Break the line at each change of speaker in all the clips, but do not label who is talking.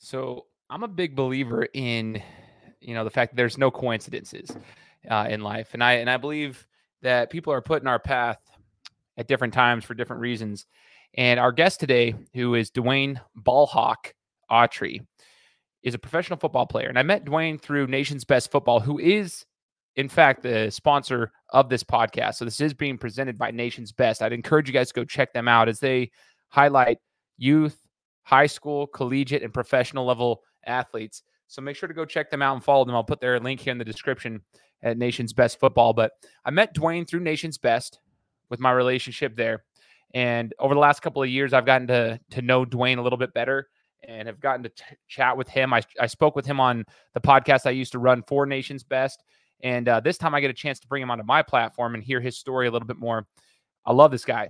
So I'm a big believer in, the fact that there's no coincidences in life, and I believe that people are put in our path at different times for different reasons. And our guest today, who is Dwayne Ballhawk Autry, is a professional football player. And I met Dwayne through Nation's Best Football, who is, in fact, the sponsor of this podcast. So this is being presented by Nation's Best. I'd encourage you guys to go check them out as they highlight youth, high school, collegiate, and professional level athletes. So make sure to go check them out and follow them. I'll put their link here in the description at Nation's Best Football. But I met Dwayne through Nation's Best with my relationship there. And over the last couple of years, I've gotten to know Dwayne a little bit better and have gotten to chat with him. I spoke with him on the podcast I used to run for Nation's Best. And this time I get a chance to bring him onto my platform and hear his story a little bit more. I love this guy.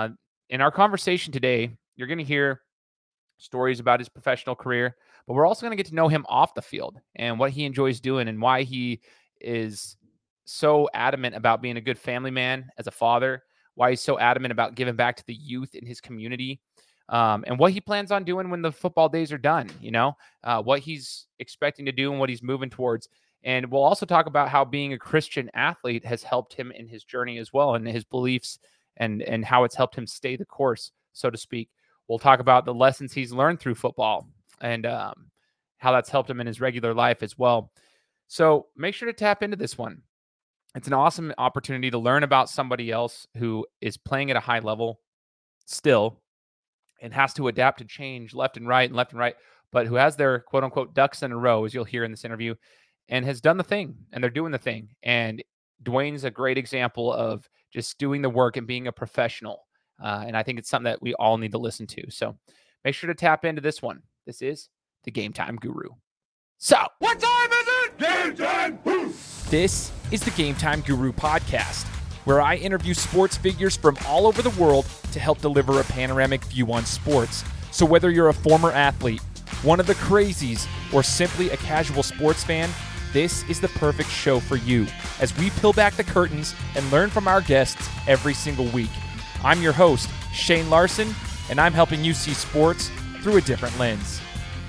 In our conversation today, you're going to hear stories about his professional career, but we're also going to get to know him off the field and what he enjoys doing and why he is so adamant about being a good family man as a father, why he's so adamant about giving back to the youth in his community, and what he plans on doing when the football days are done, what he's expecting to do and what he's moving towards. And we'll also talk about how being a Christian athlete has helped him in his journey as well, and his beliefs and how it's helped him stay the course, so to speak. We'll talk about the lessons he's learned through football and how that's helped him in his regular life as well. So make sure to tap into this one. It's an awesome opportunity to learn about somebody else who is playing at a high level still and has to adapt to change left and right, but who has their quote unquote ducks in a row, as you'll hear in this interview, and has done the thing, and they're doing the thing. And Dwayne's a great example of just doing the work and being a professional. And I think it's something that we all need to listen to. So make sure to tap into this one. This is the Game Time Guru. So,
what time is it? Game time!
This is the Game Time Guru podcast, where I interview sports figures from all over the world to help deliver a panoramic view on sports. So whether you're a former athlete, one of the crazies, or simply a casual sports fan, this is the perfect show for you as we peel back the curtains and learn from our guests every single week. I'm your host, Shane Larson, and I'm helping you see sports through a different lens.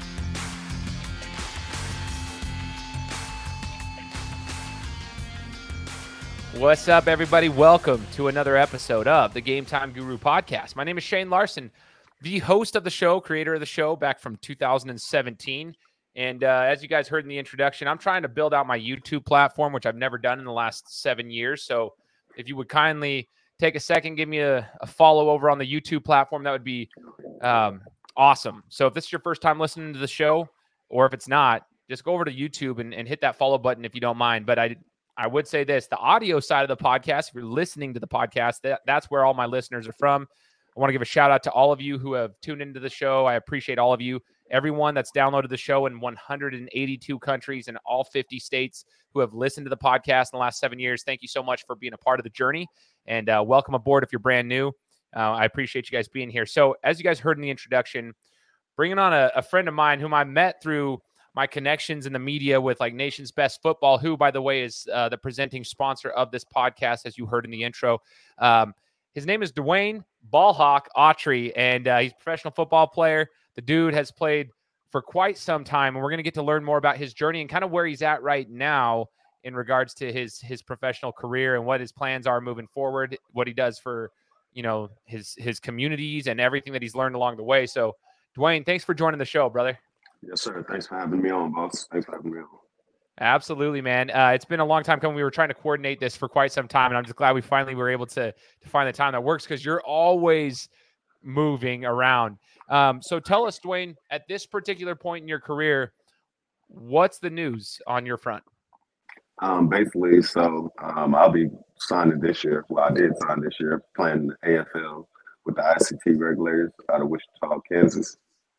What's up, everybody? Welcome to another episode of the Game Time Guru podcast. My name is Shane Larson, the host of the show, creator of the show back from 2017. And as you guys heard in the introduction, I'm trying to build out my YouTube platform, which I've never done in the last 7 years. So if you would kindly take a second, give me a follow over on the YouTube platform, that would be awesome. So if this is your first time listening to the show, or if it's not, just go over to YouTube and hit that follow button if you don't mind. But I would say this, the audio side of the podcast, if you're listening to the podcast, that's where all my listeners are from. I want to give a shout out to all of you who have tuned into the show. I appreciate all of you. Everyone that's downloaded the show in 182 countries and all 50 states who have listened to the podcast in the last 7 years. Thank you so much for being a part of the journey, and welcome aboard if you're brand new. I appreciate you guys being here. So as you guys heard in the introduction, bringing on a friend of mine whom I met through my connections in the media with like Nation's Best Football, who, by the way, is the presenting sponsor of this podcast, as you heard in the intro. His name is Dwayne Ballhawk Autry, and he's a professional football player. The dude has played for quite some time, and we're going to get to learn more about his journey and kind of where he's at right now in regards to his professional career and what his plans are moving forward, what he does for, his communities and everything that he's learned along the way. So, Dwayne, thanks for joining the show, brother.
Yes, sir. Thanks for having me on, boss. Thanks for having me on.
Absolutely, man. It's been a long time coming. We were trying to coordinate this for quite some time, and I'm just glad we finally were able to find the time that works, because you're always moving around. So tell us, Dwayne, at this particular point in your career, what's the news on your front?
Basically, I'll be signing this year. Well, I did sign this year, playing the AFL with the ICT Regulators out of Wichita, Kansas.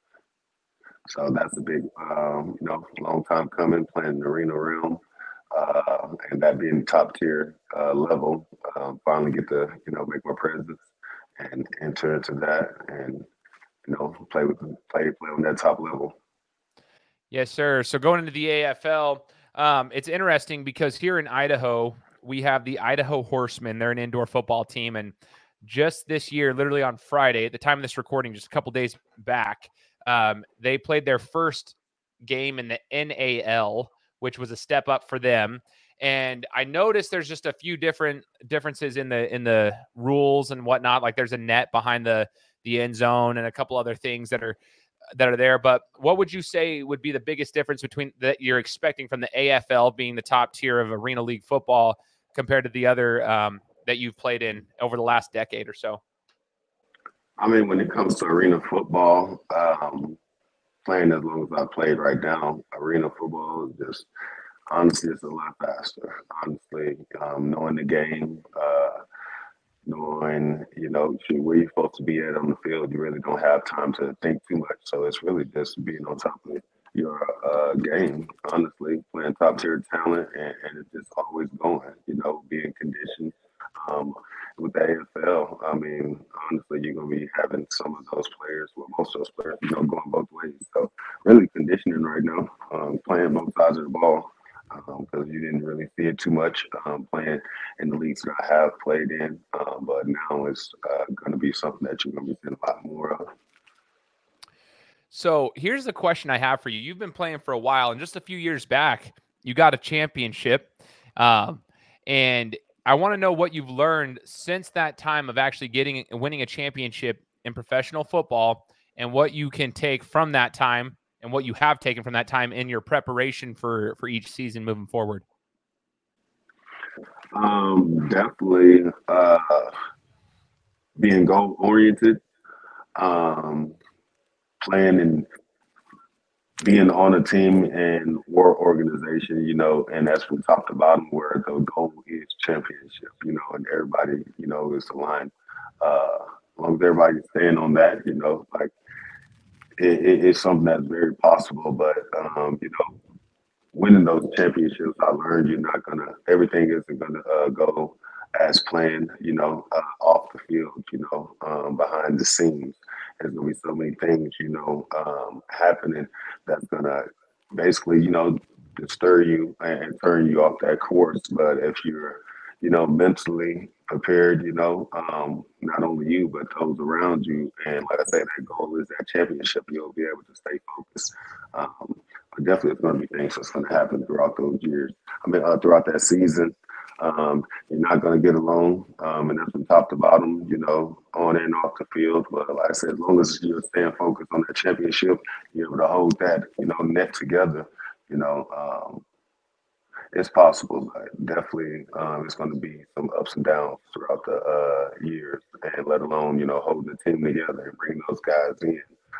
So that's a big, long time coming, playing in the arena realm, and that being top tier level. Finally get to, make my presence and enter into that, and play on that top level.
Yes, sir. So going into the AFL, it's interesting because here in Idaho, we have the Idaho Horsemen. They're an indoor football team, and just this year, literally on Friday, at the time of this recording, just a couple days back, They played their first game in the NAL, which was a step up for them. And I noticed there's just a few differences in the rules and whatnot. Like there's a net behind the end zone and a couple other things that are there. But what would you say would be the biggest difference between that you're expecting from the AFL being the top tier of Arena League football compared to the other that you've played in over the last decade or so?
I mean, when it comes to arena football, playing as long as I played right now, arena football is just honestly it's a lot faster. Honestly, knowing the game, knowing where you're supposed to be at on the field, you really don't have time to think too much. So it's really just being on top of your game. Honestly, playing top tier talent, and it's just always going. Being conditioned. With the AFL, I mean, honestly, you're going to be having some of those players, well, most of those players, going both ways. So really conditioning right now, playing both sides of the ball, because you didn't really see it too much playing in the leagues that I have played in. But now it's going to be something that you're going to be seeing a lot more of.
So here's the question I have for you. You've been playing for a while, and just a few years back, you got a championship. And I want to know what you've learned since that time of actually winning a championship in professional football, and what you can take from that time and what you have taken from that time in your preparation for each season moving forward.
Definitely being goal oriented, playing and being on a team and war organization, and that's from top to bottom, where the goal is championship, and everybody, is aligned. As long as everybody's staying on that, like it's something that's very possible. But winning those championships, I learned everything isn't gonna go as planned, off the field, behind the scenes. There's gonna be so many things, happening that's gonna basically, disturb you and turn you off that course. But if you're, mentally prepared, not only you but those around you, and like I said, that goal is that championship, you'll be able to stay focused. But definitely, it's going to be things that's going to happen throughout those years. I mean, throughout that season. You're not going to get along, and that's from top to bottom, on and off the field. But like I said, as long as you're staying focused on that championship, you're able to hold that, net together, it's possible. But definitely, it's going to be some ups and downs throughout the years, and let alone, holding the team together and bringing those guys in.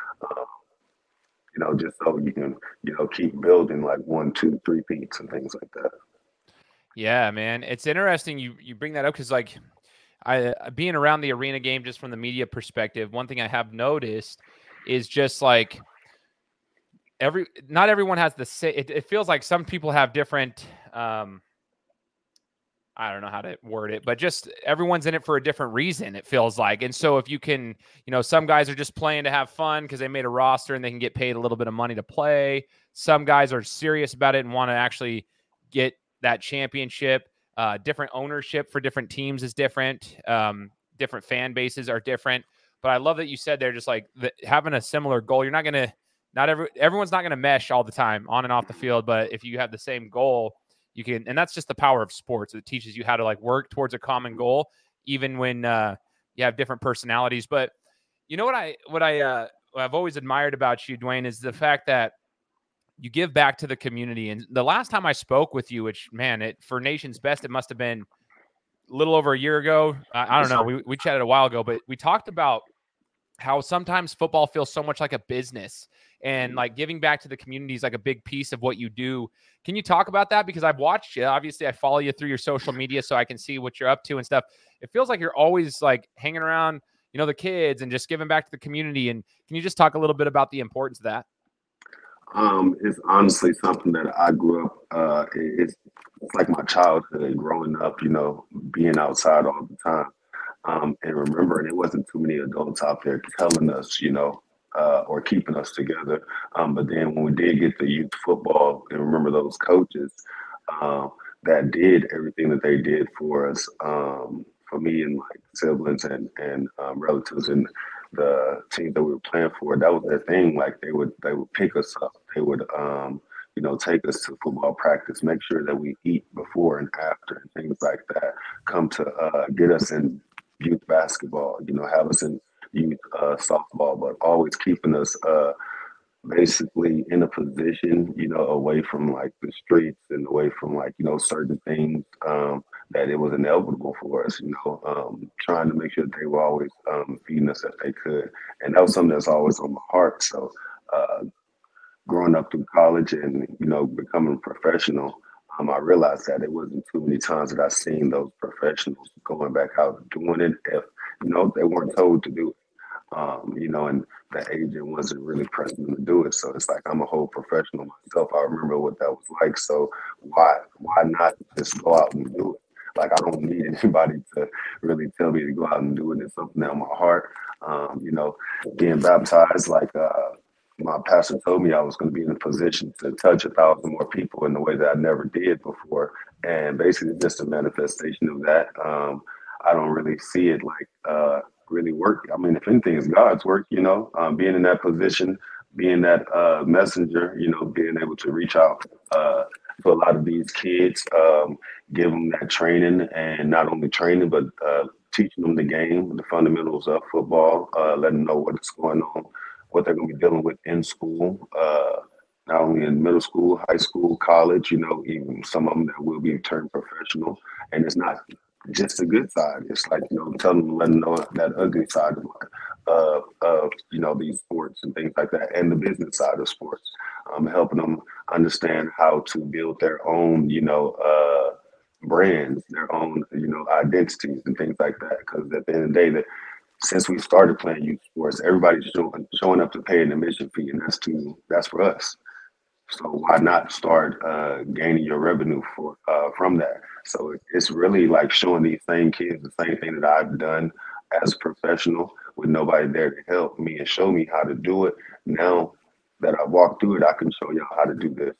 Just so you can, keep building like 1, 2, 3 peats and things like that.
Yeah, man. It's interesting you bring that up because, like, I being around the arena game just from the media perspective, one thing I have noticed is just like not everyone has the same. It feels like some people have different. I don't know how to word it, but just everyone's in it for a different reason, it feels like. And so if you can, some guys are just playing to have fun because they made a roster and they can get paid a little bit of money to play. Some guys are serious about it and want to actually get that championship. Different ownership for different teams is different. Different fan bases are different. But I love that you said they're just like having a similar goal. You're not going to, everyone's not going to mesh all the time on and off the field. But if you have the same goal, you can, and that's just the power of sports. It teaches you how to like work towards a common goal, even when you have different personalities. But you know what I've always admired about you, Dwayne, is the fact that you give back to the community. And the last time I spoke with you, which, man, for Nation's Best, it must have been a little over a year ago. I don't know. We chatted a while ago, but we talked about how sometimes football feels so much like a business, and like giving back to the community is like a big piece of what you do. Can you talk about that? Because I've watched you. Obviously, I follow you through your social media so I can see what you're up to and stuff. It feels like you're always like hanging around, the kids and just giving back to the community. And can you just talk a little bit about the importance of that?
It's honestly something that I grew up. It's like my childhood growing up, being outside all the time. And remembering it wasn't too many adults out there telling us, or keeping us together. But then when we did get to youth football, and remember those coaches that did everything that they did for us, for me and like siblings and relatives, and the team that we were playing for, that was their thing. Like they would pick us up. They would take us to football practice, make sure that we eat before and after and things like that. Come to get us in youth basketball, have us in youth softball, but always keeping us basically in a position, away from like the streets and away from like, certain things that it was inevitable for us, trying to make sure that they were always feeding us if they could. And that was something that's always on my heart. So growing up through college and, becoming a professional, I realized that it wasn't too many times that I seen those professionals going back out doing it if, they weren't told to do it. And the agent wasn't really pressing them to do it. So it's like I'm a whole professional myself. I remember what that was like. So why not just go out and do it? Like I don't need anybody to really tell me to go out and do it. It's something on my heart. Being baptized, like my pastor told me I was going to be in a position to touch 1,000 more people in the way that I never did before. And basically just a manifestation of that. I don't really see it like really work. I mean, if anything, it's God's work, being in that position, being that messenger, being able to reach out to a lot of these kids, give them that training and not only training, but teaching them the game, the fundamentals of football, letting them know what's going on, what they're going to be dealing with in school, not only in middle school, high school, college, even some of them that will be turned professional. And it's not just the good side. It's like, tell them, let them know that ugly side of these sports and things like that, and the business side of sports, helping them understand how to build their own, brands, their own, identities and things like that. Because at the end of the day, since we started playing youth sports, everybody's showing up to pay an admission fee, and that's for us. So why not start gaining your revenue from that? So it's really like showing these same kids the same thing that I've done as a professional with nobody there to help me and show me how to do it. Now that I've walked through it, I can show y'all how to do this,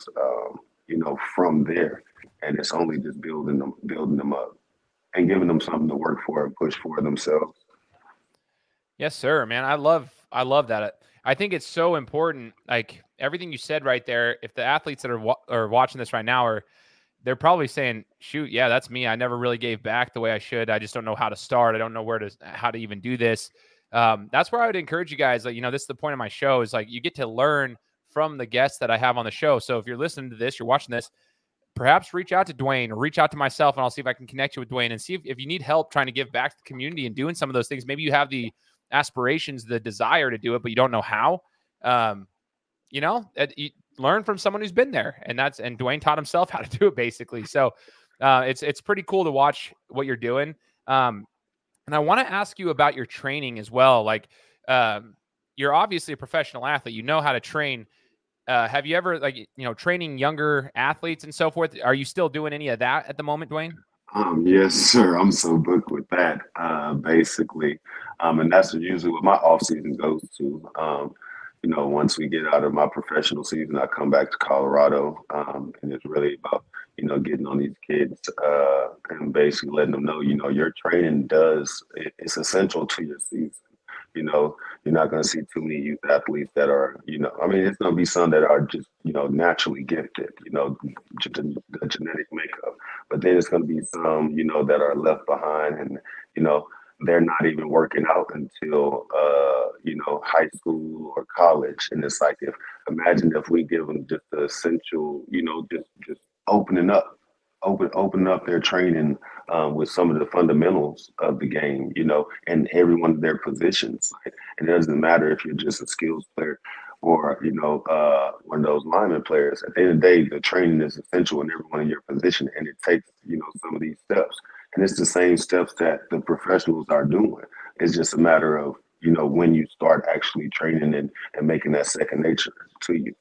from there. And it's only just building them up and giving them something to work for and push for themselves.
Yes, sir, man. I love that. I think it's so important. Like everything you said right there, if the athletes that are watching this right now they're probably saying, shoot, yeah, that's me. I never really gave back the way I should. I just don't know how to start. I don't know how to even do this. That's where I would encourage you guys. Like, this is the point of my show is like, you get to learn from the guests that I have on the show. So if you're listening to this, you're watching this, perhaps reach out to Dwayne or reach out to myself, and I'll see if I can connect you with Dwayne and see if you need help trying to give back to the community and doing some of those things. Maybe you have the aspirations, the desire to do it, but you don't know how. You learn from someone who's been there, and Dwayne taught himself how to do it basically. So it's pretty cool to watch what you're doing. And I want to ask you about your training as well. Like you're obviously a professional athlete, you know how to train. Have you ever training younger athletes and so forth? Are you still doing any of that at the moment, Dwayne?
Yes, sir. I'm so booked with that, basically. And that's usually what my off season goes to. Once we get out of my professional season, I come back to Colorado, and it's really about, getting on these kids and basically letting them know, your training it's essential to your season. You're not going to see too many youth athletes that are, it's going to be some that are just, naturally gifted, the genetic makeup. But then it's going to be some, that are left behind and, they're not even working out until, high school or college. And it's like, imagine if we give them just the essential, just opening up their training with some of the fundamentals of the game, and every one of their positions. And it doesn't matter if you're just a skills player or, one of those lineman players. At the end of the day, the training is essential in every one of your position, and it takes, some of these steps. And it's the same steps that the professionals are doing. It's just a matter of, when you start actually training and making that second nature to you.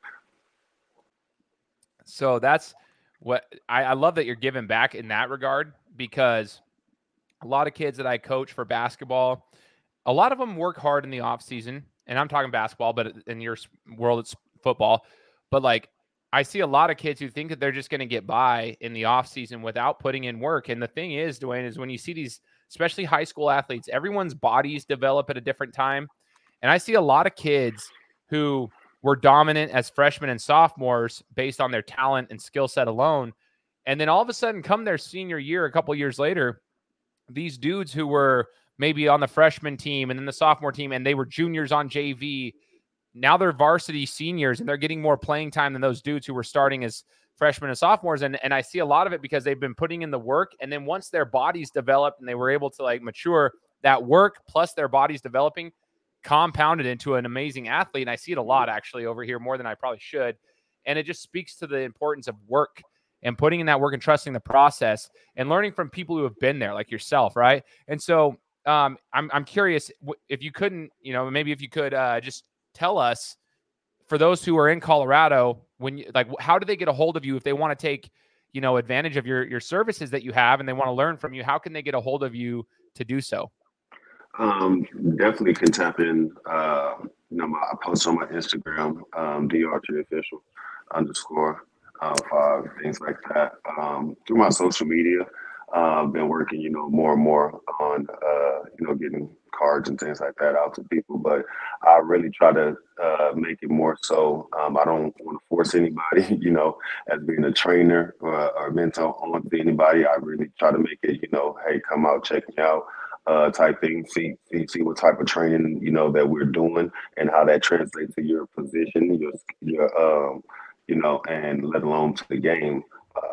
So that's what I love that you're giving back in that regard, because a lot of kids that I coach for basketball, a lot of them work hard in the off season, and I'm talking basketball, but in your world, it's football. But like, I see a lot of kids who think that they're just going to get by in the off season without putting in work. And the thing is, Dwayne, is when you see these, especially high school athletes, everyone's bodies develop at a different time. And I see a lot of kids who were dominant as freshmen and sophomores based on their talent and skill set alone. And then all of a sudden, come their senior year, a couple years later, these dudes who were maybe on the freshman team and then the sophomore team, and they were juniors on JV, now they're varsity seniors and they're getting more playing time than those dudes who were starting as freshmen and sophomores. And I see a lot of it because they've been putting in the work. And then once their bodies developed and they were able to like mature, that work plus their bodies developing compounded into an amazing athlete. And I see it a lot actually over here, more than I probably should. And it just speaks to the importance of work and putting in that work and trusting the process and learning from people who have been there like yourself. Right. And so I'm curious if you couldn't, maybe if you could just tell us, for those who are in Colorado, how do they get a hold of you if they want to take, advantage of your services that you have and they want to learn from you? How can they get a hold of you to do so?
Definitely can tap in. I post on my Instagram, DRTofficial_5, things like that. Through my social media, I've been working, more and more on, getting cards and things like that out to people. But I really try to make it more so. I don't want to force anybody, as being a trainer or mentor onto anybody. I really try to make it, hey, come out, check me out. Type thing, see what type of training that we're doing and how that translates to your position, your and let alone to the game.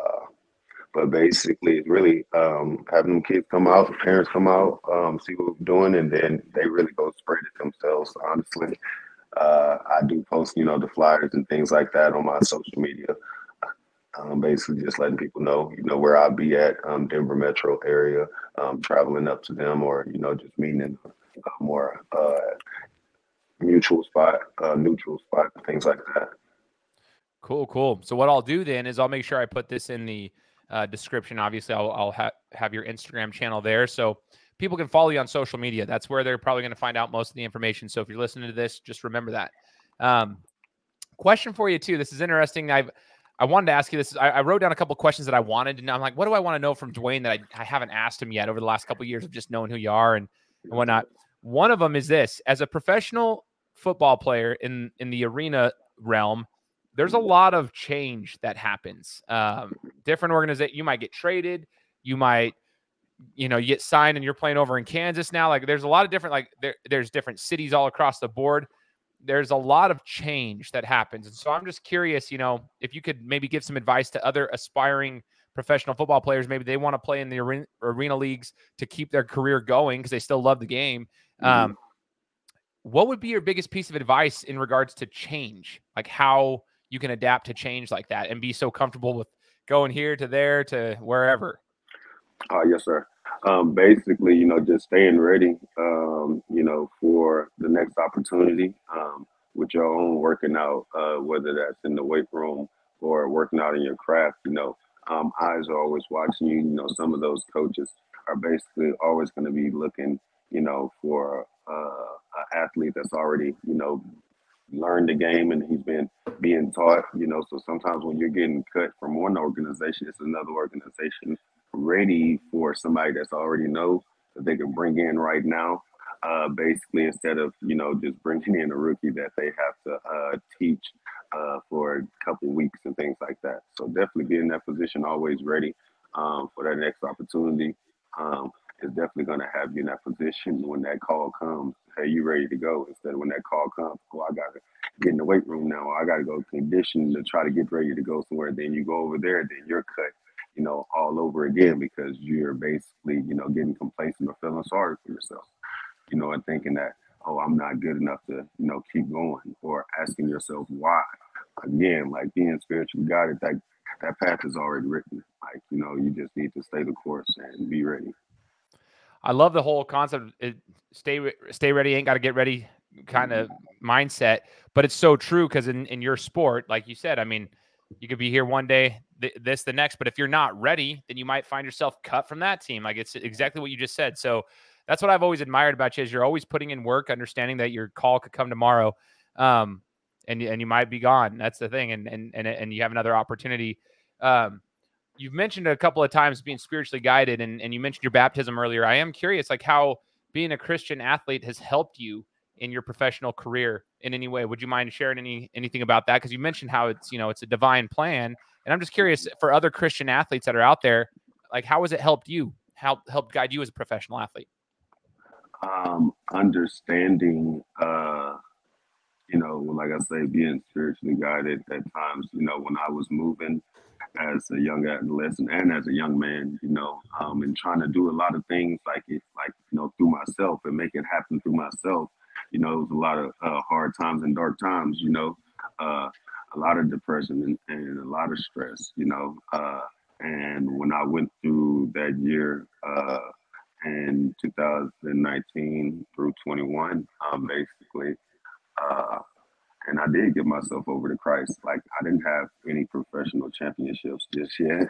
But basically, it's really having them kids come out, parents come out, see what we're doing, and then they really go spread it themselves. Honestly, I do post the flyers and things like that on my social media. Basically just letting people know, where I'll be at, Denver metro area, traveling up to them, or, just meeting in a more neutral spot, things like that.
Cool. So what I'll do then is I'll make sure I put this in the description. Obviously, I'll have your Instagram channel there so people can follow you on social media. That's where they're probably going to find out most of the information. So if you're listening to this, just remember that. Question for you too. This is interesting. I wanted to ask you this. I wrote down a couple of questions that I wanted to know. I'm like, what do I want to know from Dwayne that I haven't asked him yet over the last couple of years of just knowing who you are and whatnot? One of them is this: as a professional football player in the arena realm, there's a lot of change that happens. Different organizations, you might get traded, you might, you get signed and you're playing over in Kansas now. Like there's a lot of different, there's different cities all across the board. There's a lot of change that happens. And so I'm just curious, if you could maybe give some advice to other aspiring professional football players. Maybe they want to play in the arena leagues to keep their career going because they still love the game. What would be your biggest piece of advice in regards to change? Like how you can adapt to change like that and be so comfortable with going here to there to wherever?
Yes, sir. Basically, just staying ready, for the next opportunity, with your own working out, whether that's in the weight room or working out in your craft, eyes are always watching you. Some of those coaches are basically always going to be looking, for an athlete that's already, learned the game and he's been being taught, so sometimes when you're getting cut from one organization, it's another organization ready for somebody that's already know that they can bring in right now, basically instead of just bringing in a rookie that they have to teach for a couple weeks and things like that. So definitely be in that position, always ready for that next opportunity. Is definitely going to have you in that position when that call comes. Hey, you ready to go? Instead of when that call comes, I got to get in the weight room now. I got to go condition to try to get ready to go somewhere. Then you go over there, then you're cut, all over again because you're basically, getting complacent or feeling sorry for yourself, and thinking that, oh, I'm not good enough to, keep going, or asking yourself why. Again, like being spiritually guided, that path is already written. Like, you just need to stay the course and be ready.
I love the whole concept of stay ready, ain't got to get ready kind of mindset, but it's so true because in your sport, like you said, I mean, you could be here one day, the next, but if you're not ready, then you might find yourself cut from that team. Like it's exactly what you just said. So that's what I've always admired about you is you're always putting in work, understanding that your call could come tomorrow, and you might be gone. That's the thing, and you have another opportunity. You've mentioned a couple of times being spiritually guided, and you mentioned your baptism earlier. I am curious, like how being a Christian athlete has helped you in your professional career in any way. Would you mind sharing anything about that? Because you mentioned how it's, it's a divine plan. And I'm just curious for other Christian athletes that are out there, like how has it helped you? How helped guide you as a professional athlete?
Understanding, like I say, being spiritually guided at times, when I was moving as a young adolescent and as a young man, and trying to do a lot of things through myself and make it happen through myself. It was a lot of hard times and dark times, a lot of depression and a lot of stress, and when I went through that year, in 2019 through 21, basically, uh, and I did give myself over to Christ. Like I didn't have any professional championships just yet.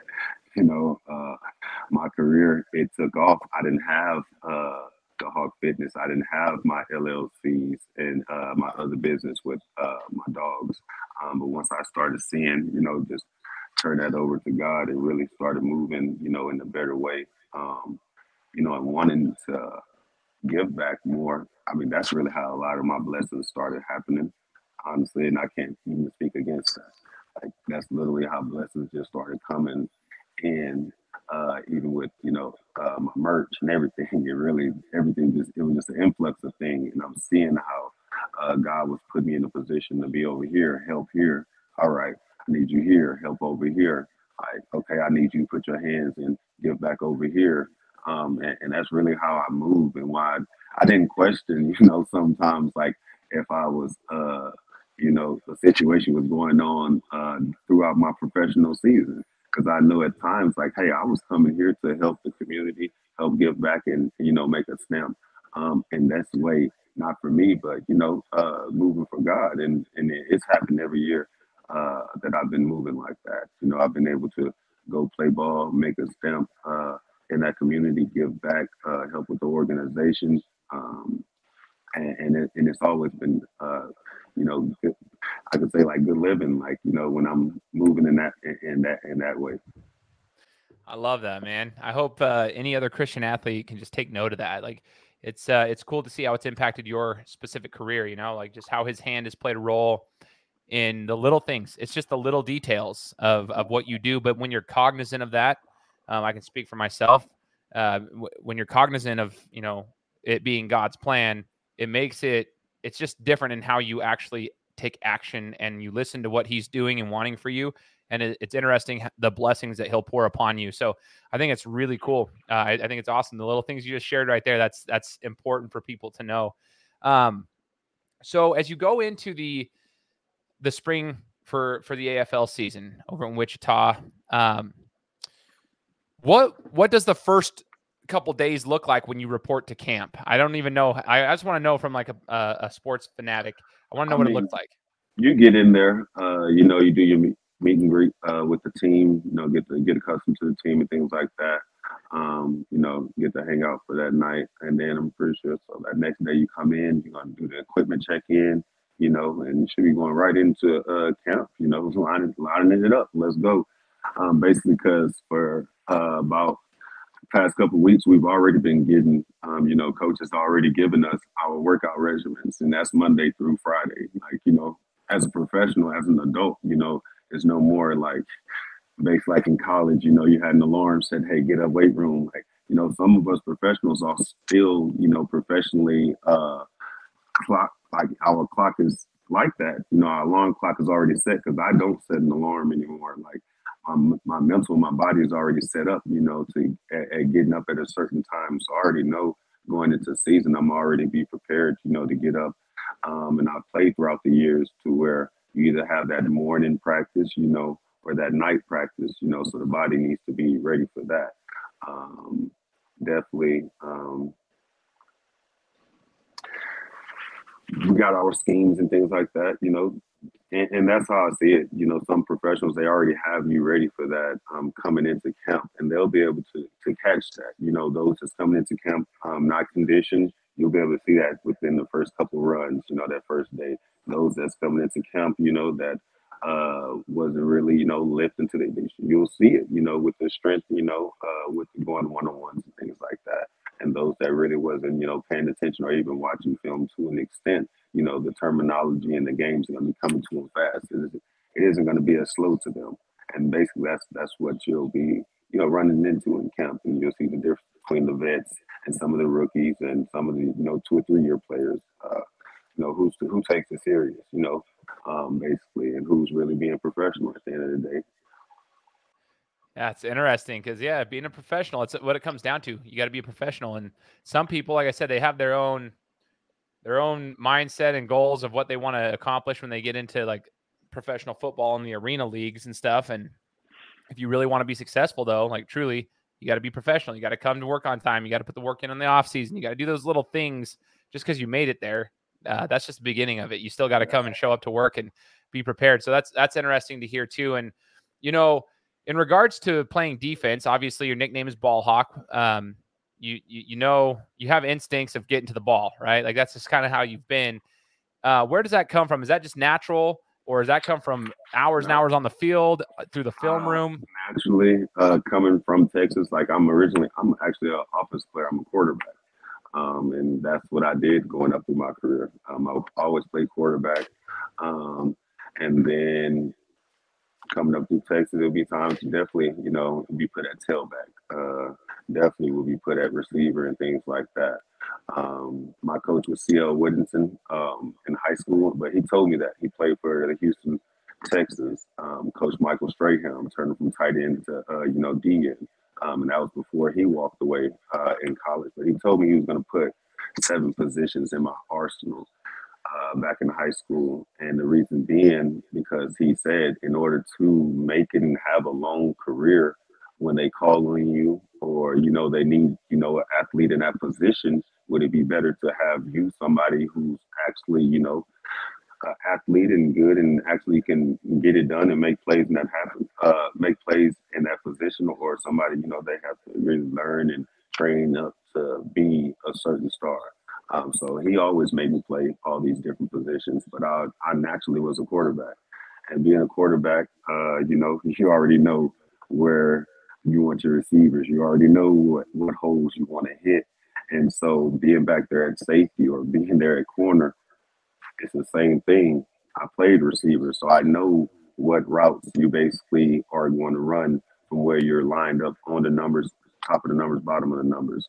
My career, it took off. I didn't have the Hawk Fitness. I didn't have my LLCs and my other business with my dogs. But once I started seeing, just turn that over to God, it really started moving, in a better way. And wanting to give back more. I mean, that's really how a lot of my blessings started happening, honestly, and I can't even speak against that. Like that's literally how blessings just started coming in, even with my merch and everything. It was just an influx of things, and I'm seeing how God was putting me in a position to be over here, help here. All right, I need you here, help over here. Like, okay, I need you to put your hands and give back over here. And that's really how I move and why I didn't question, sometimes like if I was, the situation was going on throughout my professional season. Because I know at times, like, hey, I was coming here to help the community, help give back and, make a stamp. And that's the way, not for me, but, moving for God. And it's happened every year that I've been moving like that. I've been able to go play ball, make a stamp in that community, give back, help with the organization. And it's always been, good, I could say like good living, like, when I'm moving in that way.
I love that, man. I hope any other Christian athlete can just take note of that. Like it's cool to see how it's impacted your specific career, like just how his hand has played a role in the little things. It's just the little details of what you do. But when you're cognizant of that, I can speak for myself. When you're cognizant of, it being God's plan, it's just different in how you actually take action and you listen to what he's doing and wanting for you. And it's interesting the blessings that he'll pour upon you. So I think it's really cool. I think it's awesome. The little things you just shared right there, that's important for people to know. So as you go into the spring for the AFL season over in Wichita, what does the first couple days look like when you report to camp? I don't even know. I just want to know from like a sports fanatic. I want to know what it looks like.
You get in there, you do your meet and greet with the team, get accustomed to the team and things like that. Get to hang out for that night. And then I'm pretty sure so that next day you come in, you're gonna do the equipment check-in, and you should be going right into camp, lining it up. Let's go. Basically because for about past couple of weeks, we've already been getting, coach has already given us our workout regimens, and that's Monday through Friday. Like, as a professional, as an adult, it's no more like, basically like in college, you had an alarm said, hey, get up weight room. Like, some of us professionals are still, professionally clock, like our clock is like that. Our alarm clock is already set because I don't set an alarm anymore. Like, my mental, my body is already set up, to at getting up at a certain time. So I already know going into season, I'm already be prepared, to get up. And I've played throughout the years to where you either have that morning practice, or that night practice, so the body needs to be ready for that. Definitely. We got our schemes and things like that, and that's how I see it. Some professionals, they already have you ready for that coming into camp, and they'll be able to catch that. Those that's coming into camp not conditioned, you'll be able to see that within the first couple runs, that first day. Those that's coming into camp, that wasn't really, lifting to the addition. You'll see it, with the strength, with the going one-on-ones and things like that. and those that really wasn't, paying attention or even watching film to an extent, the terminology and the games are going to be coming to them fast. It isn't going to be as slow to them. And basically that's what you'll be, running into in camp. And you'll see the difference between the vets and some of the rookies and some of the, 2 or 3 year players, who takes it serious, basically, and who's really being professional at the end of the day.
Yeah, it's interesting because being a professional, it's what it comes down to. You got to be a professional, and some people, like I said, they have their own mindset and goals of what they want to accomplish when they get into like professional football in the arena leagues and stuff. And if you really want to be successful, though, like truly, you got to be professional. You got to come to work on time. You got to put the work in on the off season. You got to do those little things just because you made it there. That's just the beginning of it. You still got to come and show up to work and be prepared. So that's interesting to hear too. And in regards to playing defense, obviously your nickname is Ball Hawk. You have instincts of getting to the ball, right? Like that's just kind of how you've been. Where does that come from? Is that just natural, or does that come from hours and hours on the field through the film room?
Naturally, coming from Texas, like I'm actually an offensive player. I'm a quarterback. And that's what I did going up through my career. I always played quarterback. And then coming up through Texas, there'll be times you definitely, be put at tailback. Definitely will be put at receiver and things like that. My coach was C.L. Woodington in high school, but he told me that he played for the Houston Texans. Coach Michael Strahan turned from tight end to, D end. And that was before he walked away in college. But he told me he was going to put 7 positions in my arsenal back in high school. And the reason being, because he said in order to make it and have a long career, when they call on you or, they need, an athlete in that position, would it be better to have you, somebody who's actually, athlete and good and actually can get it done and make plays in that make plays in that position, or somebody, they have to really learn and train up to be a certain star. So he always made me play all these different positions, but I naturally was a quarterback. And being a quarterback, you already know where you want your receivers. You already know what holes you want to hit. And so being back there at safety or being there at corner, it's the same thing. I played receiver, so I know what routes you basically are going to run from where you're lined up on the numbers, top of the numbers, bottom of the numbers.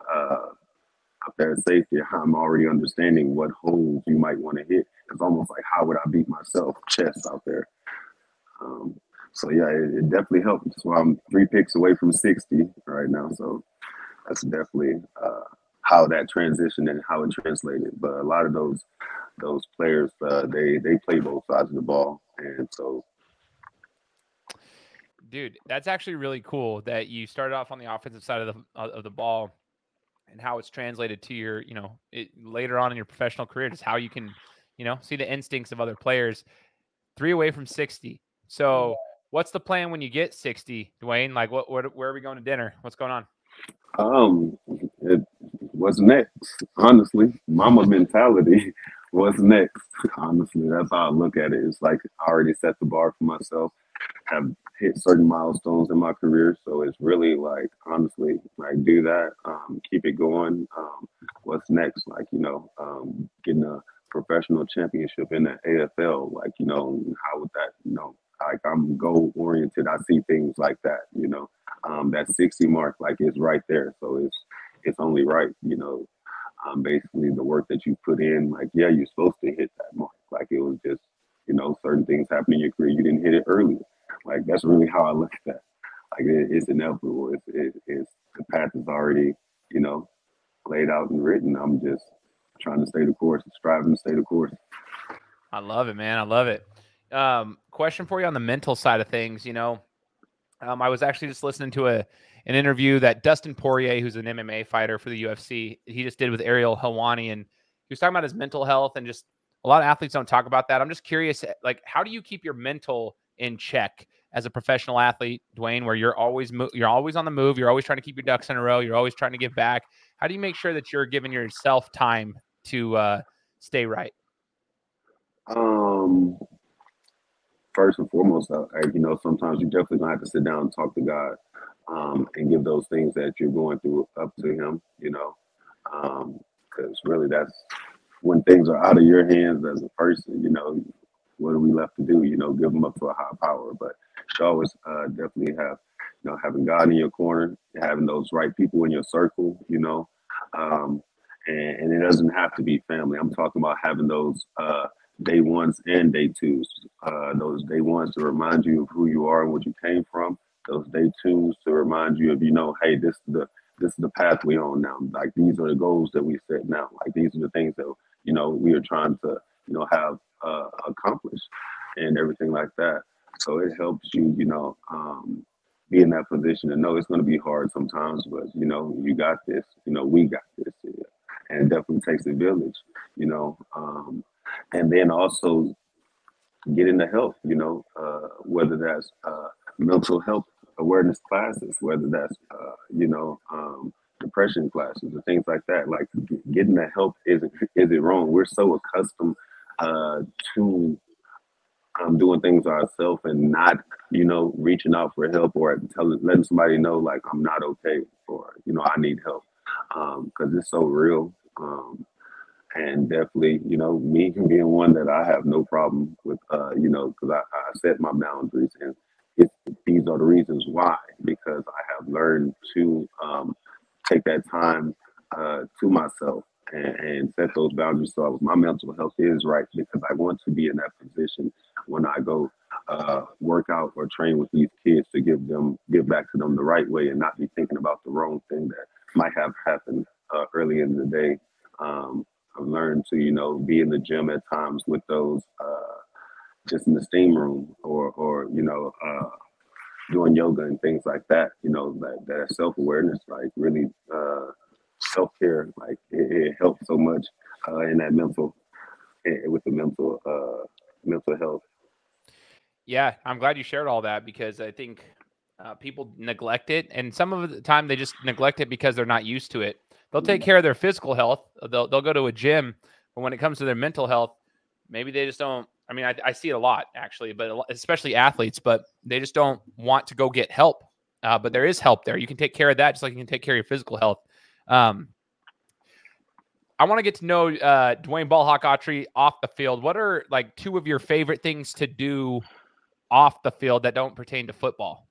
Up there at safety, I'm already understanding what holes you might want to hit. It's almost like, how would I beat myself chest out there? So yeah, it definitely helped. That's why I'm 3 picks away from 60 right now. So that's definitely how that transitioned and how it translated. But a lot of those players, they play both sides of the ball, and so.
Dude, that's actually really cool that you started off on the offensive side of the ball, and how it's translated to your, later on in your professional career, just how you can, see the instincts of other players. 3 away from 60. So what's the plan when you get 60, Dwayne? Like where are we going to dinner? What's going on?
What's next? Honestly, mama mentality. What's next? Honestly, that's how I look at it. It's like I already set the bar for myself, have hit certain milestones in my career. So it's really like, honestly, like do that, keep it going. What's next? Like, getting a professional championship in the AFL, like, how would that, like I'm goal oriented. I see things like that, that 60 mark, like it's right there. So it's only right, basically the work that you put in, like, yeah, you're supposed to hit that mark. Like it was just, certain things happen in your career. You didn't hit it earlier. Like, that's really how I look at that. Like it's inevitable. It's the path is already, laid out and written. I'm just trying to stay the course, striving to stay the course.
I love it, man. I love it. Question for you on the mental side of things. I was actually just listening to an interview that Dustin Poirier, who's an MMA fighter for the UFC, he just did with Ariel Helwani, and he was talking about his mental health, and just a lot of athletes don't talk about that. I'm just curious, like, how do you keep your mental in check as a professional athlete, Dwayne, where you're always on the move, you're always trying to keep your ducks in a row, you're always trying to give back? How do you make sure that you're giving yourself time to stay right?
First and foremost, sometimes you definitely gonna have to sit down and talk to God. and give those things that you're going through up to him, because really that's when things are out of your hands as a person, what are we left to do? Give them up to a high power. But you should always definitely have, having God in your corner, having those right people in your circle, and it doesn't have to be family. I'm talking about having those day ones and day twos. Those day ones to remind you of who you are and what you came from. Those day twos to remind you of, hey, this is the path we're on now. Like these are the goals that we set now. Like these are the things that we are trying to have accomplished and everything like that. So it helps you be in that position and know it's going to be hard sometimes, but you got this. We got this. Yeah. And it definitely takes a village. And then also get into health. Whether that's mental health awareness classes, whether that's depression classes or things like that. Like getting the help isn't wrong. We're so accustomed to doing things ourselves and not reaching out for help or letting somebody know like I'm not okay or I need help because it's so real. And definitely, me being one that I have no problem with, because I set my boundaries and these are the reasons why, because I have learned to take that time to myself and set those boundaries so my mental health is right, because I want to be in that position when I go work out or train with these kids to give back to them the right way and not be thinking about the wrong thing that might have happened early in the day. I've learned to, be in the gym at times with those just in the steam room or doing yoga and things like that, that self-awareness, like really self-care, like it helps so much in that with the mental health.
Yeah, I'm glad you shared all that because I think people neglect it. And some of the time they just neglect it because they're not used to it. They'll take care of their physical health. They'll go to a gym. But when it comes to their mental health, maybe they just don't. I mean, I see it a lot, actually, but especially athletes, but they just don't want to go get help. But there is help there. You can take care of that just like you can take care of your physical health. I want to get to know Dwayne Ballhawk Autry off the field. What are like two of your favorite things to do off the field that don't pertain to football?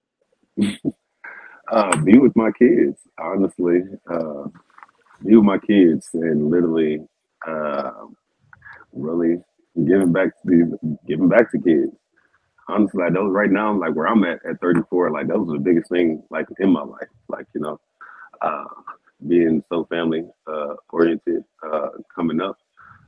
Be with my kids, honestly. Be with my kids and literally really giving back to kids. Honestly, like those right now, like where I'm at 34, like those are the biggest thing like in my life. Like, being so family oriented coming up.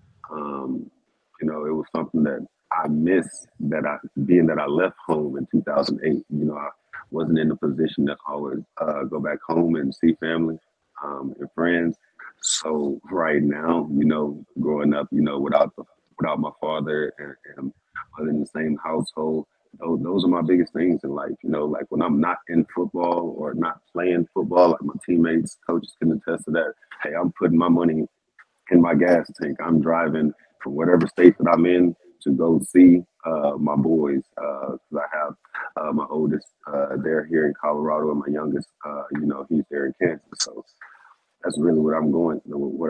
It was something that I miss being that I left home in 2008. I wasn't in a position to always go back home and see family and friends. So right now, growing up, without my father and in the same household, those are my biggest things in life. Like when I'm not in football or not playing football, like my teammates, coaches can attest to that. Hey, I'm putting my money in my gas tank. I'm driving from whatever state that I'm in to go see my boys. Because I have my oldest, they're here in Colorado, and my youngest, he's there in Kansas. So that's really what I'm going.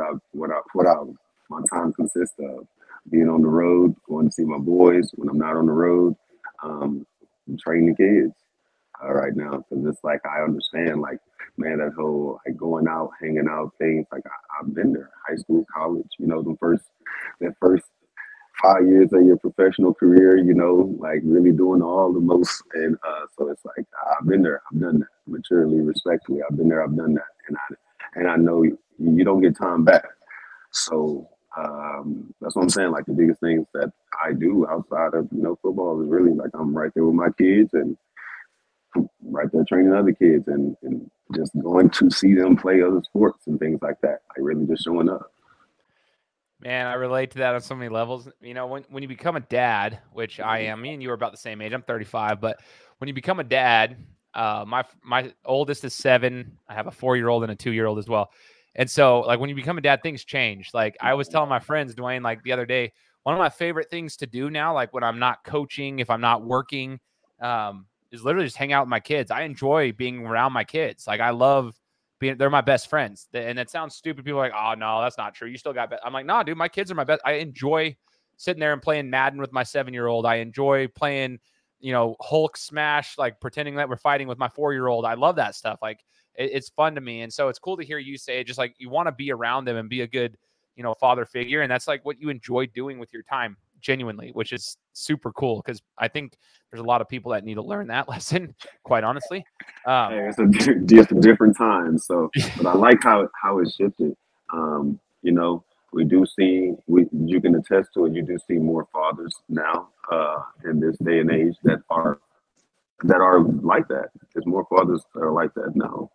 My time consists of being on the road, going to see my boys. When I'm not on the road, I'm training kids right now because it's like I understand, like, man, that whole like going out, hanging out things. Like I've been there, high school, college. That first 5 years of your professional career. Like really doing all the most, and so it's like I've been there, I've done that. Maturely, respectfully, I've been there, I've done that, and I know you don't get time back. So that's what I'm saying. Like the biggest things that I do outside of football is really like I'm right there with my kids and right there training other kids and just going to see them play other sports and things like that. Like really just showing up.
Man, I relate to that on so many levels. When you become a dad, which I am, me and you are about the same age. I'm 35, but when you become a dad, my oldest is 7. I have a 4-year-old and a 2-year-old as well. And so, like, when you become a dad, things change. Like, I was telling my friends, Dwayne, like, the other day, one of my favorite things to do now, like, when I'm not coaching, if I'm not working, is literally just hang out with my kids. I enjoy being around my kids. Like I love they're my best friends. And it sounds stupid. People are like, oh no, that's not true. You still got I'm like, nah, dude, my kids are my best. I enjoy sitting there and playing Madden with my 7-year-old. I enjoy playing, Hulk smash, like pretending that we're fighting with my 4-year-old. I love that stuff. Like it's fun to me. And so it's cool to hear you say just like you want to be around them and be a good, father figure. And that's like what you enjoy doing with your time genuinely, which is super cool. Cause I think there's a lot of people that need to learn that lesson, quite honestly.
Hey, it's a different time. So, but I like how it shifted. We do see, you can attest to it. You do see more fathers now in this day and age that are like that. There's more fathers that are like that now.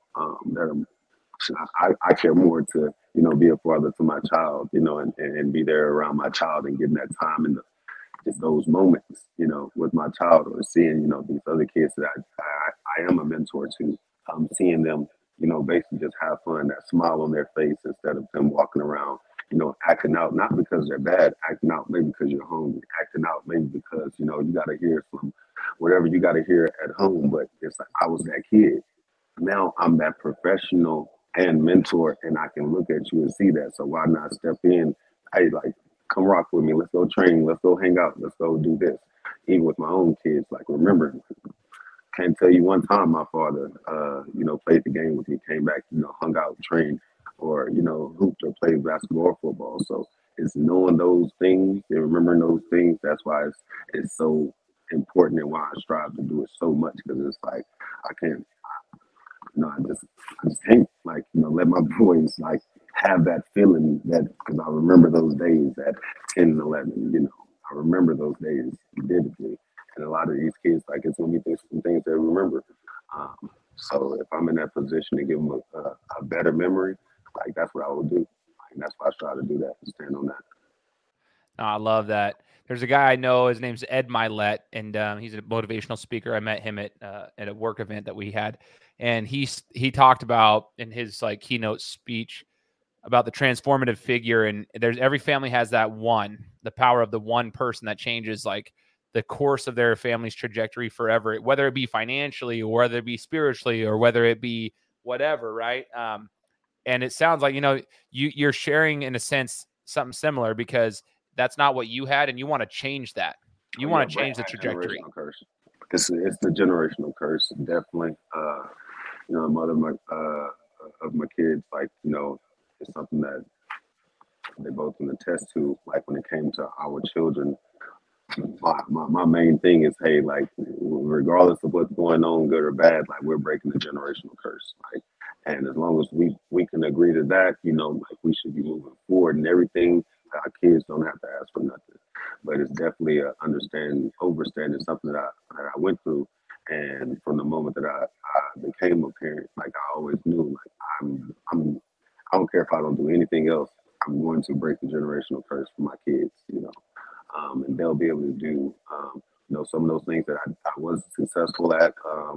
I care more to be a father to my child, and be there around my child and getting that time and just those moments, with my child, or seeing these other kids that I am a mentor to, seeing them, basically just have fun, that smile on their face instead of them walking around, acting out, not because they're bad, acting out maybe because you're hungry, acting out maybe because, you got to hear some, whatever you got to hear at home. But it's like, I was that kid. Now I'm that professional and mentor, and I can look at you and see that. So why not step in? Hey, like, come rock with me. Let's go train. Let's go hang out. Let's go do this. Even with my own kids, like, remember, can't tell you one time my father, played the game with me, came back, hung out, trained, or, hooped or played basketball or football. So it's knowing those things and remembering those things. That's why it's so important, and why I strive to do it so much, because it's like, I can't, I just can't, like, let my boys, like, have that feeling, that, because I remember those days at 10 and 11, I remember those days vividly. And a lot of these kids, like, it's going to be some things they remember. So if I'm in that position to give them a better memory, like, that's what I would do. Like, that's why I try to do that, stand on that.
Oh, I love that. There's a guy I know, his name's Ed Milet, and he's a motivational speaker. I met him at a work event that we had, and he talked about in his like keynote speech about the transformative figure. And there's every family has that one, the power of the one person that changes like the course of their family's trajectory forever, whether it be financially or whether it be spiritually or whether it be whatever, right? And it sounds like, you're sharing in a sense something similar, because that's not what you had, and you want to change that. You want to change the trajectory.
Curse. It's the generational curse, definitely. Mother of my kids, like, it's something that they both can attest to. Like, when it came to our children, my main thing is, hey, like, regardless of what's going on, good or bad, like, we're breaking the generational curse. Like, and as long as we can agree to that, like, we should be moving forward, and everything. Our kids don't have to ask for nothing, but it's definitely a overstanding something that I went through. And from the moment that I became a parent, like, I always knew, like, I don't care if I don't do anything else, I'm going to break the generational curse for my kids, and they'll be able to do, some of those things that I was successful at,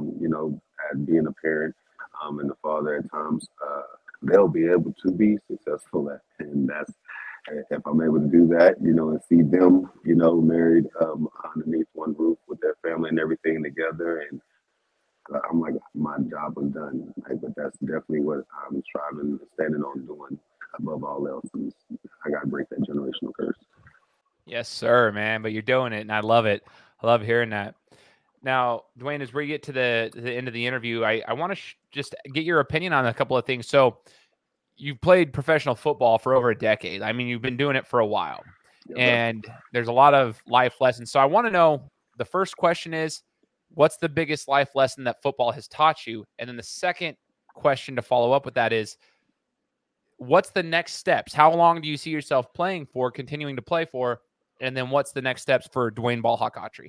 at being a parent, and a father at times, they'll be able to be successful at. And that's, if I'm able to do that, and see them, married underneath one roof with their family and everything together, and I'm like, my job was done. Like, but that's definitely what I'm striving, standing on, doing above all else. And I got to break that generational curse.
Yes, sir, man. But you're doing it, and I love it. I love hearing that. Now, Dwayne, as we get to the end of the interview, I want to just get your opinion on a couple of things. So, you've played professional football for over a decade. I mean, you've been doing it for a while, and there's a lot of life lessons. So I want to know, the first question is, what's the biggest life lesson that football has taught you? And then the second question to follow up with that is, what's the next steps? How long do you see yourself playing for, continuing to play for? And then what's the next steps for Dwayne Ballhawk Autry?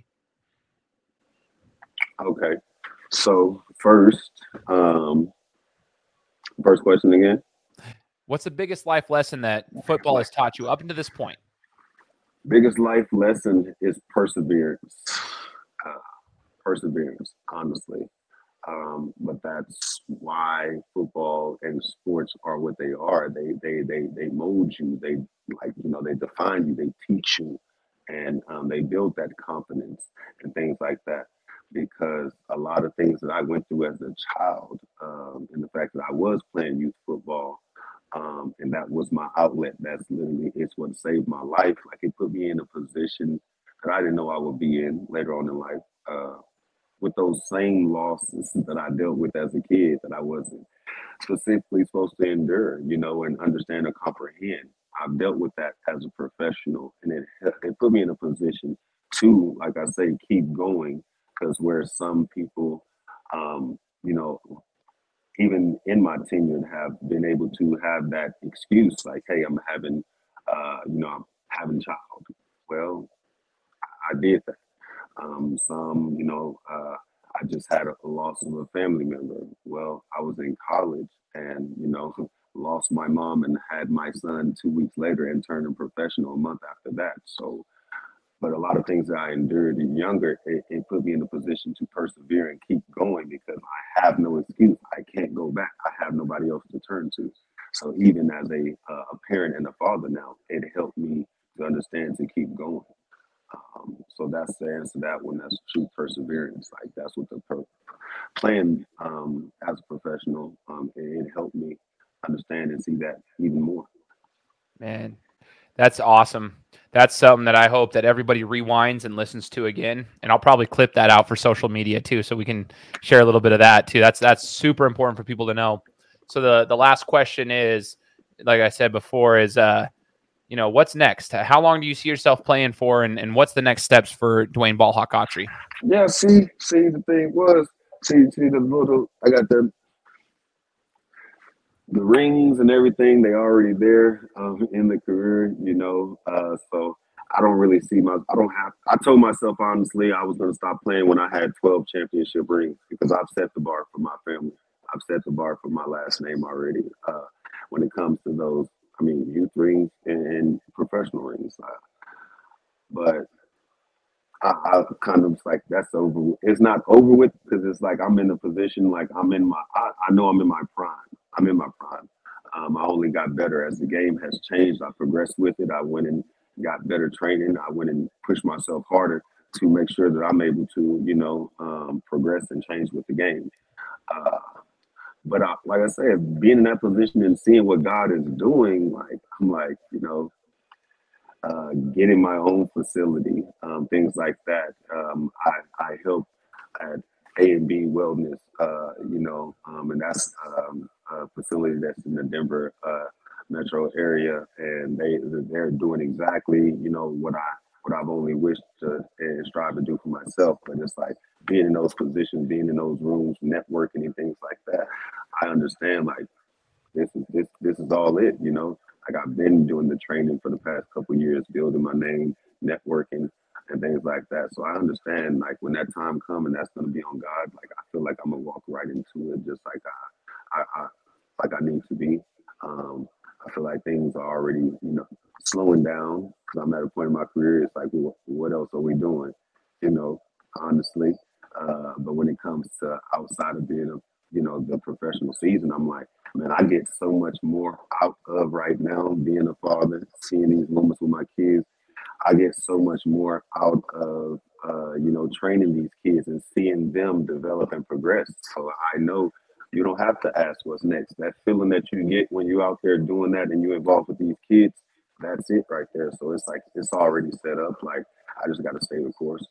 Okay. So first question again.
What's the biggest life lesson that football has taught you up until this point?
Biggest life lesson is perseverance. Perseverance, honestly. But that's why football and sports are what they are. They mold you. They they define you. They teach you, and they build that confidence and things like that. because a lot of things that I went through as a child, and the fact that I was playing youth football, and that was my outlet. That's literally it's what saved my life. Like it put me in a position that I didn't know I would be in later on in life. With those same losses that I dealt with as a kid that I wasn't specifically supposed to endure, and understand or comprehend. I've dealt with that as a professional, and it put me in a position to, like I say, keep going. Because where some people, um, you know, even in my tenure, have been able to have that excuse, like, "Hey, I'm having child." Well, I did that. Some, I just had a loss of a family member. Well, I was in college and, lost my mom and had my son 2 weeks later and turned him professional a month after that. So, but a lot of things that I endured younger, it put me in a position to persevere and keep going because I have no excuse. I can't go back. I have nobody else to turn to. So even as a parent and a father now, it helped me to understand to keep going. So that's the answer to that one. That's true perseverance. Like that's what the plan as a professional. It helped me understand and see that even more.
Man, that's awesome. That's something that I hope that everybody rewinds and listens to again. And I'll probably clip that out for social media too, so we can share a little bit of that too. That's super important for people to know. So the last question is, like I said before, is what's next? How long do you see yourself playing for, and what's the next steps for Dwayne Ballhawk Autry?
Yeah, see, the thing was, see the little, I got the rings and everything. They already there in the career, so I don't really see I told myself, honestly, I was going to stop playing when I had 12 championship rings because I've set the bar for my family. I've set the bar for my last name already when it comes to those, youth rings and professional rings. But I kind of like that's over. It's not over with because it's like I'm in a position like I know I'm in my prime. I'm in my prime. I only got better as the game has changed. I progressed with it. I went and got better training. I went and pushed myself harder to make sure that I'm able to, progress and change with the game. Uh, but like I said, being in that position and seeing what God is doing, like I'm like, getting my own facility, things like that. I help at A&B Wellness, and that's a facility that's in the Denver metro area, and they're doing exactly what I've only wished to and strive to do for myself. But it's like being in those positions, being in those rooms, networking and things like that. I understand like this is all it. Like I've been doing the training for the past couple of years, building my name, networking, and things like that. So I understand like when that time comes and that's going to be on God. Like I feel like I'm gonna walk right into it, just like I like I need to be. Um, I feel like things are already slowing down because I'm at a point in my career. It's like, well, what else are we doing? Honestly. But when it comes to outside of being the professional season, I'm like, man, I get so much more out of right now being a father, seeing these moments with my kids. I get so much more out of, training these kids and seeing them develop and progress. So I know you don't have to ask what's next. That feeling that you get when you're out there doing that and you're involved with these kids, that's it right there. So it's like it's already set up. Like I just got to stay the course.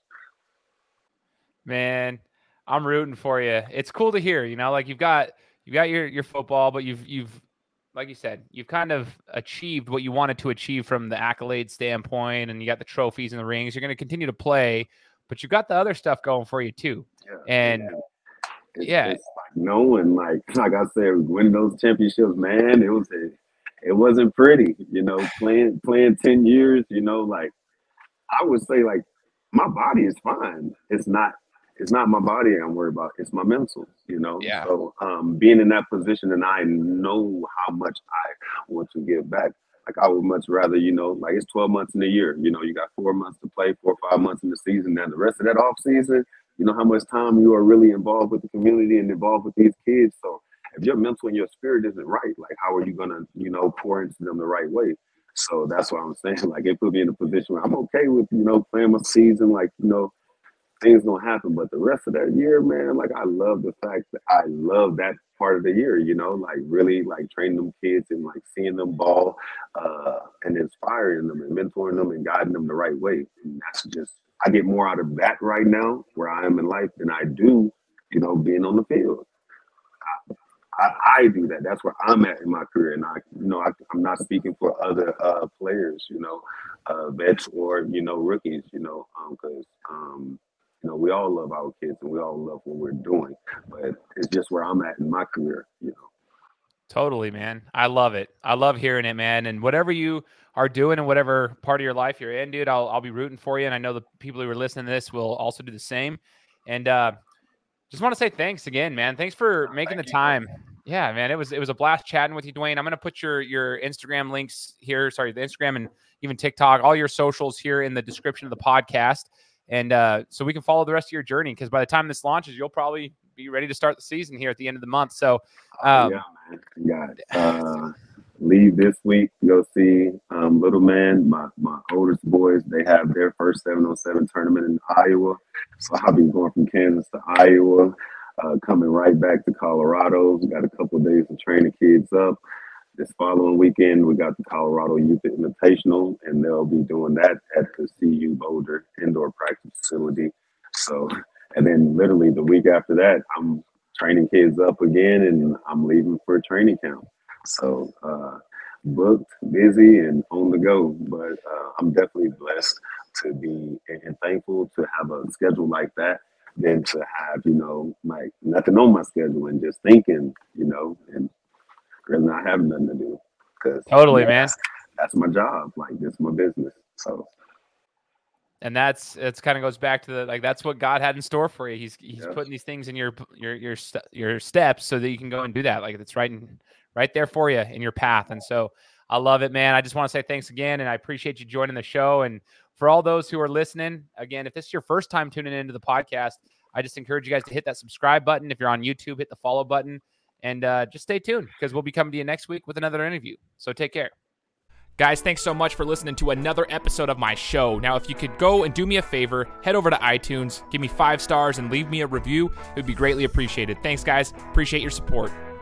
Man, I'm rooting for you. It's cool to hear, like you've got your football, but you've like you said, you've kind of achieved what you wanted to achieve from the accolade standpoint, and you got the trophies and the rings. You're going to continue to play, but you've got the other stuff going for you too.
Yeah,
and
it's like knowing, like I said, winning those championships, man, it wasn't pretty, playing 10 years, like I would say like my body is fine. It's not my body I'm worried about. It's my mental.
Yeah.
So being in that position and I know how much I want to give back. Like I would much rather, like it's 12 months in a year. You got 4 months to play, 4 or 5 months in the season. Now the rest of that off season, how much time you are really involved with the community and involved with these kids. So if your mental and your spirit isn't right, like how are you gonna, pour into them the right way? So that's what I'm saying. Like it put me in a position where I'm okay with, playing my season, like, things don't happen. But the rest of that year, man, like I love the fact that I love that part of the year, like really like training them kids and like seeing them ball, and inspiring them and mentoring them and guiding them the right way. And that's just, I get more out of that right now where I am in life than I do, being on the field. I do that. That's where I'm at in my career, and I'm not speaking for other players, vets or rookies, because we all love our kids and we all love what we're doing, but it's just where I'm at in my career.
Totally, man. I love it. I love hearing it, man. And whatever you are doing and whatever part of your life you're in, dude, I'll be rooting for you, and I know the people who are listening to this will also do the same. And just want to say thanks again, man. Thanks for making the time. Yeah, man. It was a blast chatting with you, Dwayne. I'm going to put your Instagram links here. Sorry, the Instagram and even TikTok, all your socials here in the description of the podcast. And so we can follow the rest of your journey, because by the time this launches, you'll probably be ready to start the season here at the end of the month. So
yeah, man. Yeah. Leave this week. Go see little man, my oldest boys. They have their first 7-on-7 tournament in Iowa. So I'll be going from Kansas to Iowa, coming right back to Colorado. We got a couple of days to train the kids up. This following weekend, we got the Colorado Youth Invitational, and they'll be doing that at the CU Boulder indoor practice facility. So, and then literally the week after that, I'm training kids up again, and I'm leaving for a training camp. So, booked, busy, and on the go. But I'm definitely blessed to be and thankful to have a schedule like that, than to have, like nothing on my schedule and just thinking, and really not having nothing to do. Because
totally, man.
That's my job. Like, this is my business. So.
And it's kind of goes back to that's what God had in store for you. He's putting these things in your steps so that you can go and do that. Like, it's right there for you in your path. And so I love it, man. I just want to say thanks again, and I appreciate you joining the show. And for all those who are listening, again, if this is your first time tuning into the podcast, I just encourage you guys to hit that subscribe button. If you're on YouTube, hit the follow button, and just stay tuned, because we'll be coming to you next week with another interview. So take care.
Guys, thanks so much for listening to another episode of my show. Now, if you could go and do me a favor, head over to iTunes, give me 5 stars, and leave me a review. It would be greatly appreciated. Thanks, guys. Appreciate your support.